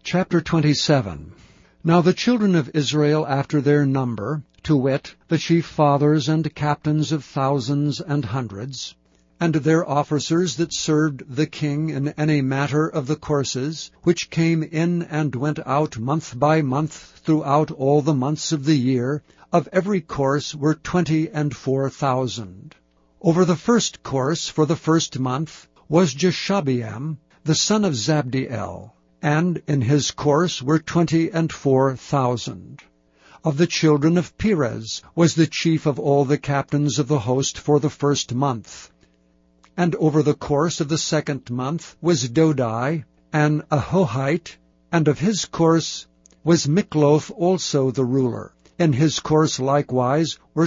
Chapter 27. Now the children of Israel after their number, to wit, the chief fathers and captains of thousands and hundreds, and their officers that served the king in any matter of the courses, which came in and went out month by month throughout all the months of the year, of every course were 24,000. Over the first course for the first month was Jeshabeam, the son of Zabdiel, and in his course were 24,000. Of the children of Perez was the chief of all the captains of the host for the first month. And over the course of the second month was Dodai, an Ahohite, and of his course was Mikloth also the ruler. In his course likewise were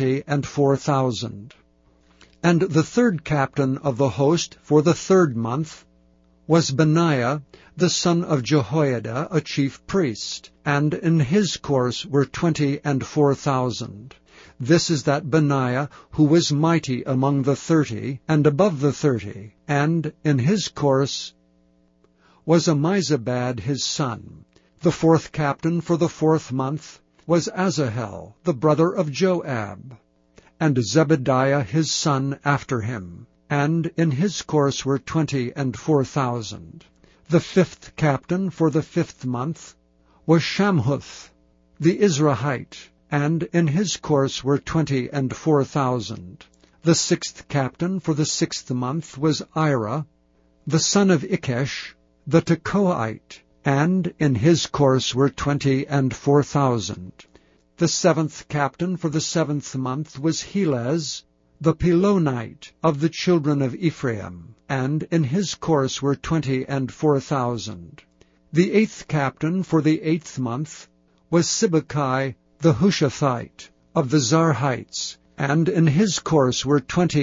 24,000. And the third captain of the host for the third month was Benaiah, the son of Jehoiada, a chief priest, and in his course were 24,000. This is that Benaiah who was mighty among the 30, and above the 30, and in his course was Ammizabad his son. The fourth captain for the fourth month was Asahel, the brother of Joab, and Zebediah his son after him, and in his course were 24,000. The fifth captain for the fifth month was Shamhuth, the Izrahite, and in his course were 24,000. The sixth captain for the sixth month was Ira, the son of Ikesh, the Tekoite, and in his course were 24,000. The seventh captain for the seventh month was Helez, the Pelonite, of the children of Ephraim, and in his course were 24,000. The eighth captain for the eighth month was Sibbecai, the Hushathite, of the Zarhites, and in his course were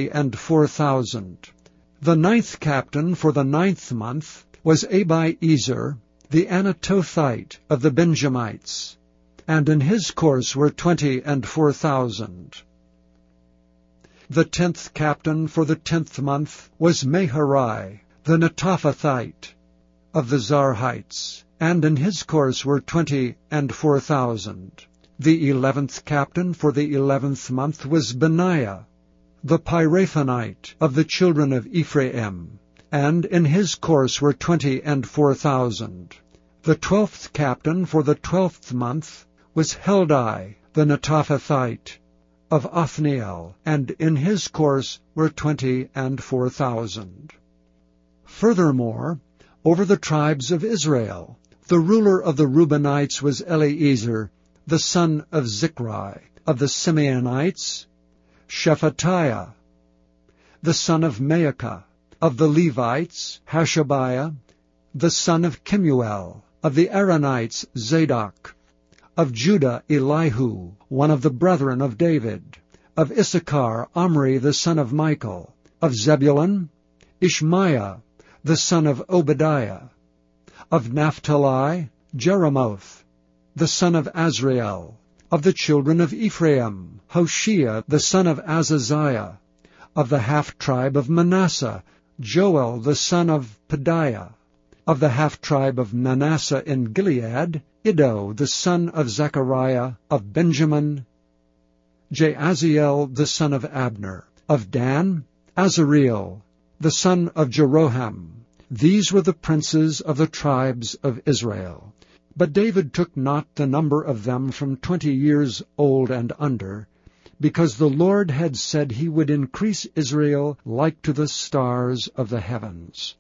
24,000. The ninth captain for the ninth month was Abiezer, the Anatothite, of the Benjamites, and in his course were 24,000. The 10th captain for the 10th month was Meharai, the Netophathite, of the Zarhites, and in his course were 24,000. The 11th captain for the 11th month was Benaiah, the Pirathonite, of the children of Ephraim, and in his course were 24,000. The 12th captain for the 12th month was Heldai, the Netophathite, of Othniel, and in his course were 24,000. Furthermore, over the tribes of Israel, the ruler of the Reubenites was Eleazar, the son of Zichri. Of the Simeonites, Shephatiah, the son of Maacah. Of the Levites, Hashabiah, the son of Kemuel. Of the Aaronites, Zadok. Of Judah, Elihu, one of the brethren of David. Of Issachar, Omri, the son of Michael. Of Zebulun, Ishmaiah, the son of Obadiah. Of Naphtali, Jeremoth, the son of Azrael. Of the children of Ephraim, Hoshea, the son of Azaziah. Of the half-tribe of Manasseh, Joel, the son of Pedaiah. Of the half-tribe of Manasseh in Gilead, Iddo, the son of Zechariah. Of Benjamin, Jaaziel, the son of Abner. Of Dan, Azareel, the son of Jeroham. These were the princes of the tribes of Israel. But David took not the number of them from 20 years old and under, because the Lord had said he would increase Israel like to the stars of the heavens.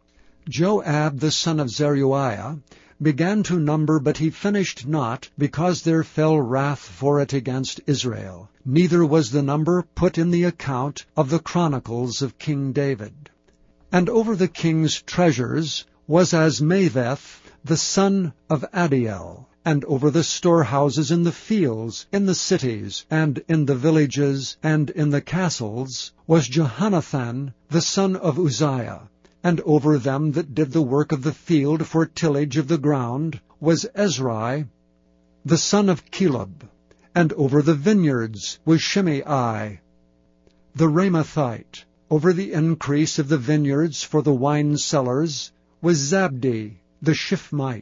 Joab the son of Zeruiah began to number, but he finished not, because there fell wrath for it against Israel. Neither was the number put in the account of the chronicles of King David. And over the king's treasures was Asmaveth, the son of Adiel, and over the storehouses in the fields, in the cities, and in the villages, and in the castles, was Jehonathan, the son of Uzziah. And over them that did the work of the field for tillage of the ground was Ezrai, the son of Caleb. And over the vineyards was Shimei, the Ramathite. Over the increase of the vineyards for the wine cellars was Zabdi, the Shifmite.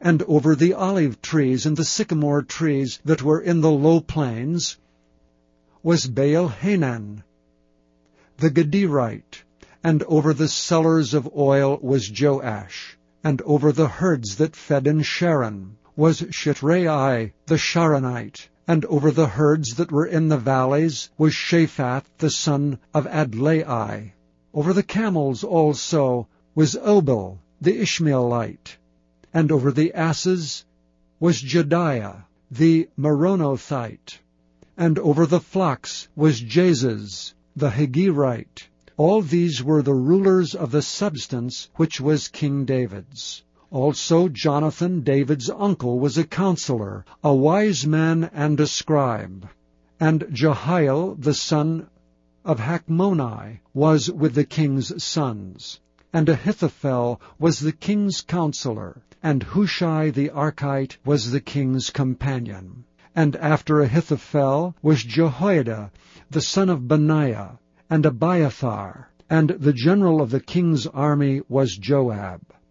and over the olive trees and the sycamore trees that were in the low plains was Baal-Hanan the Gederite, and over the cellars of oil was Joash, and over the herds that fed in Sharon was Shitrai the Sharonite, and over the herds that were in the valleys was Shaphat the son of Adlai. Over the camels also was Obal the Ishmaelite, and over the asses was Jediah the Meronothite, and over the flocks was Jazez the Hagirite. All these were the rulers of the substance which was King David's. Also Jonathan, David's uncle, was a counselor, a wise man and a scribe. And Jehiel, the son of Hachmoni, was with the king's sons. And Ahithophel was the king's counselor, and Hushai the Archite was the king's companion. And after Ahithophel was Jehoiada, the son of Benaiah, and Abiathar, and the general of the king's army was Joab.